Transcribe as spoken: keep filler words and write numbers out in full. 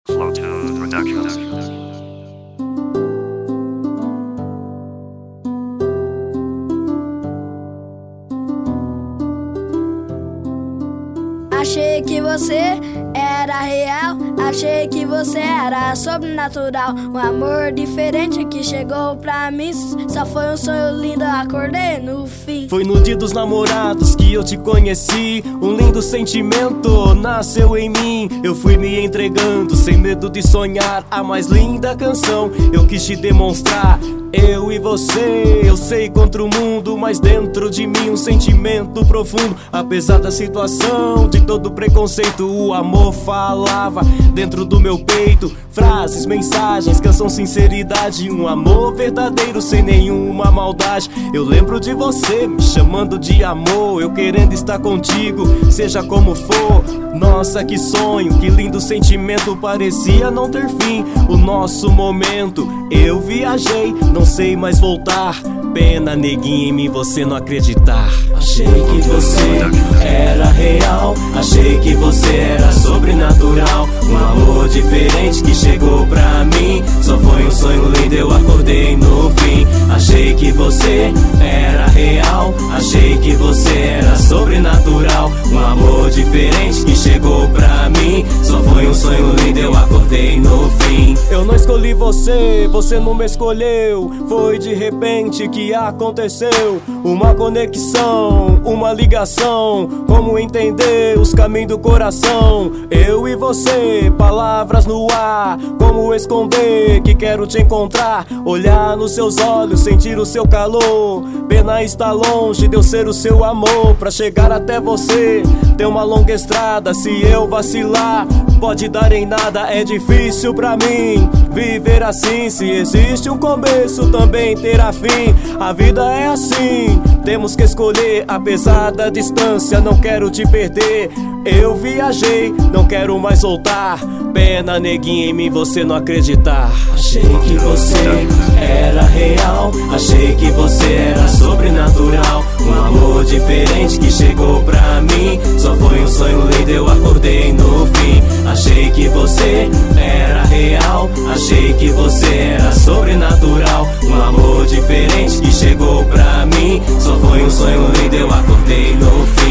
Flowtone Productions. Achei que você era real, achei que você era sobrenatural. Um amor diferente que chegou pra mim, só foi um sonho lindo, acordei no fim. Foi no dia dos namorados que eu te conheci. Um lindo sentimento nasceu em mim. Eu fui me entregando sem medo de sonhar a mais linda canção. Eu quis te demonstrar, eu e você. Eu sei contra o mundo, mas dentro de mim um sentimento profundo. Apesar da situação, de todo preconceito, o amor falava dentro do meu peito. Frases, mensagens, canção, sinceridade. Um amor verdadeiro sem nenhuma maldade. Eu lembro de você me chamando de amor, eu querendo estar contigo, seja como for. Nossa, que sonho, que lindo sentimento, parecia não ter fim o nosso momento. Eu viajei, não sei mais voltar. Pena, neguinho, em mim você não acreditar. Achei que você era real, achei que você era sobrenatural. Um amor diferente que chegou pra mim, só foi um sonho lindo, eu acordei no fim. Achei que você era real, achei que você era sobrenatural. Um amor diferente que chegou pra mim, só foi um sonho lindo, eu acordei no fim. Eu não escolhi você, você não me escolheu. Foi de repente que aconteceu uma conexão, uma ligação. Como entender os caminhos do coração? Eu e você, palavras no ar. Como esconder que quero te encontrar? Olhar nos seus olhos, sentir o seu calor. Pena estar longe de eu ser o seu amor. Pra chegar até você, tem uma longa estrada. Se eu vacilar, pode dar em nada. É difícil pra mim viver assim. Se existe um começo, também terá fim. A vida é assim, temos que escolher. Apesar da distância, não quero te perder. Eu viajei, não quero mais voltar. Pena, neguinho, em mim você não acreditar. Achei que você era real, achei que você era sobrenatural. Um amor diferente que chegou pra mim, só foi um sonho lindo, eu acordei no fim. Achei que você era real, achei que você era sobrenatural. Um amor diferente que chegou pra mim, só foi um sonho lindo, eu acordei no fim.